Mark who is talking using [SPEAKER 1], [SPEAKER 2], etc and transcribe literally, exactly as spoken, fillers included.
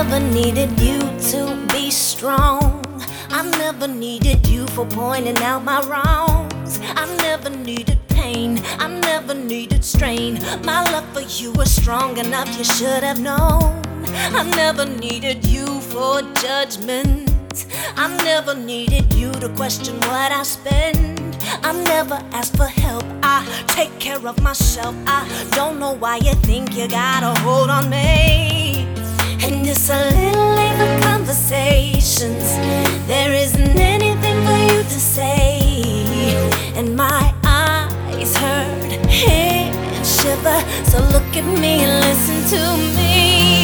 [SPEAKER 1] never needed you to be strong. I never needed you for pointing out my wrongs. I never needed pain, I never needed strain. My love for you was strong enough, you should have known. I never needed you for judgment. I never needed you to question what I spend. I never asked for help, I take care of myself. I don't know why you think you got a hold on me. And it's a little late for conversations. There isn't anything for you to say. And my eyes hurt, head shiver. So look at me and listen to me.